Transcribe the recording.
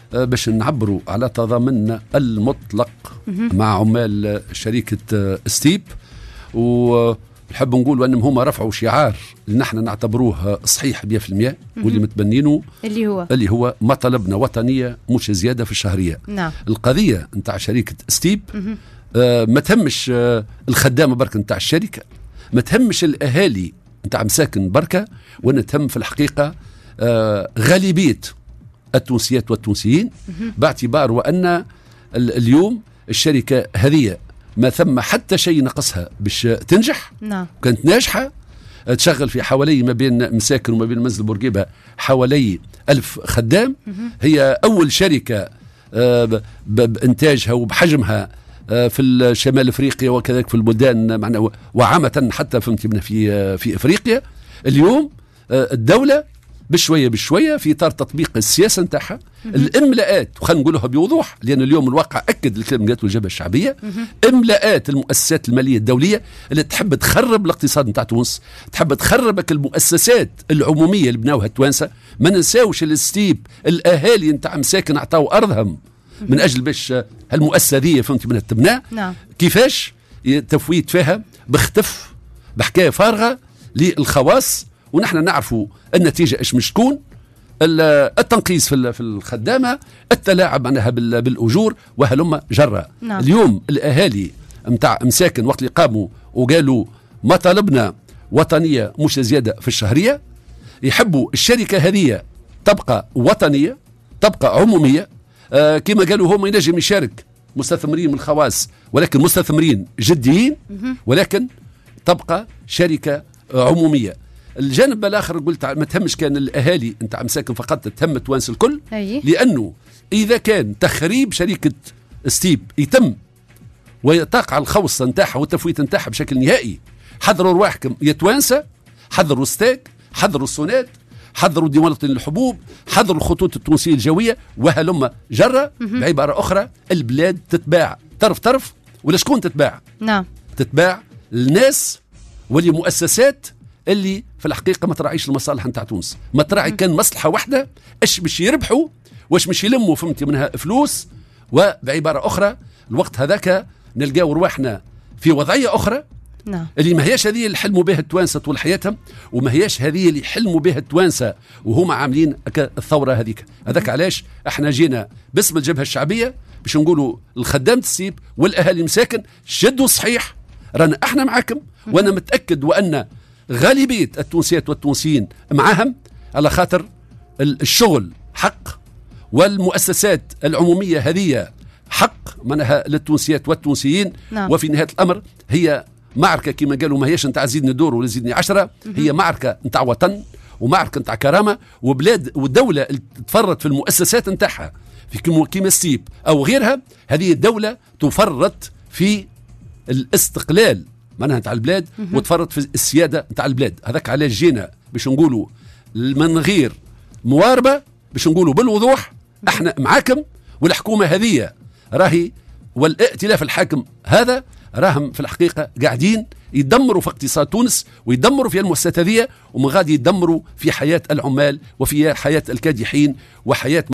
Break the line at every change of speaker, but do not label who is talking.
باش نعبروا على تضامننا المطلق مع عمال شركة ستيب، ونحب نقول أنهم هما رفعوا شعار اللي نحن نعتبروه صحيح 100% واللي متبنينه اللي هو مطالبنا وطنية مش زيادة في الشهرية.
نعم.
القضية نتاع شركة ستيب ما تهمش الخدامة بركة نتاع الشركة، ما تهمش الأهالي نتاع مساكن بركة، وأنا تهم في الحقيقة غالبية التونسيات والتونسيين، باعتبار وأن اليوم الشركة هذه ما ثم حتى شيء نقصها باش تنجح.
نعم.
كانت ناجحة، تشغل في حوالي ما بين مساكن وما بين منزل بورقيبة حوالي 1000 خدام. هي أول شركة بإنتاجها وبحجمها في الشمال افريقيا وكذلك في البلدان معنا وعامة حتى في افريقيا. اليوم الدولة بشوية في اطار تطبيق السياسة نتاعها الاملاءات، وخلينا نقولها بوضوح لان اليوم الواقع اكد الكلام اللي قالته الجبهة الشعبية، املاءات المؤسسات المالية الدولية اللي تحب تخرب الاقتصاد نتاع تونس، تحب تخربك المؤسسات العمومية اللي بناوها التوانسة. ما ننساوش الستيب الاهالي نتاع مساكن عطاو ارضهم من اجل باش هالمؤسسه هذه فهمتي منها تبنى.
نعم.
كيفاش تفويت فيها باختف بحكايه فارغه للخواص، ونحن نعرفوا النتيجه ايش مش تكون، التنقيص في الخدامه، التلاعب معناها بالاجور وهلم جرى.
نعم.
اليوم الاهالي نتاع مساكن وقت اللي قاموا وقالوا مطالبنا وطنيه مش زياده في الشهريه، يحبوا الشركه هذه تبقى وطنيه، تبقى عموميه، كما قالوا هم ينجم يشارك مستثمرين من الخواص ولكن مستثمرين جديين، ولكن تبقى شركة عمومية. الجانب الآخر قلت ما تهمش كان الأهالي نتاع مساكن فقط، تهم توانس الكل. لأنه إذا كان تخريب شركة ستيب يتم ويتقع الخوص نتاعها والتفويت نتاعها بشكل نهائي، حضروا رواحكم يا توانسة، حضروا ستاك، حضروا السونات، حضروا ديوان وطني للحبوب، حضروا الخطوط التونسية الجوية وهلم جرة. بعبارة أخرى البلاد تتباع طرف ولا شكون تتباع؟
نعم.
تتباع الناس والمؤسسات اللي في الحقيقة ما تراعيش المصالح نتاع تونس، ما تراعي كان مصلحة واحدة ايش باش يربحوا واش باش يلموا فهمتي منها فلوس. وبعبارة أخرى الوقت هذاك نلقاو رواحنا في وضعية أخرى.
نعم.
اللي ما هياش هذه اللي يحلموا بها التوانسة طول حياتهم، وما هياش هذه اللي يحلموا بها التوانسة وهم عاملين الثورة هذيك. هذاك علاش احنا جينا باسم الجبهة الشعبية باش نقولوا الخدام السيب والأهالي المساكن شدوا صحيح، رانا احنا معاكم، وانا متأكد وأن غالبية التونسيات والتونسيين معاهم، على خاطر الشغل حق والمؤسسات العمومية هذه حق منها للتونسيات والتونسيين.
نعم.
وفي نهاية الأمر هي معركة كما قالوا ما هيش نتاع زيدني دور ولا زيدني 10، هي معركة نتاع وطن ومعركة نتاع كرامة، وبلاد والدولة اللي تفرط في المؤسسات نتاعها في كيما ستيب أو غيرها، هذه الدولة تفرط في الاستقلال معناها نتاع البلاد وتفرط في السيادة نتاع البلاد. هذاك علاش جينا باش نقولوا من غير مواربة، باش نقولوا بالوضوح احنا معاكم، والحكومة هذه راهي والائتلاف الحاكم هذا راهم في الحقيقة قاعدين يدمروا في اقتصاد تونس ويدمروا في المؤسسات هذه، ومن غادي يدمروا في حياة العمال وفي حياة الكادحين وحياة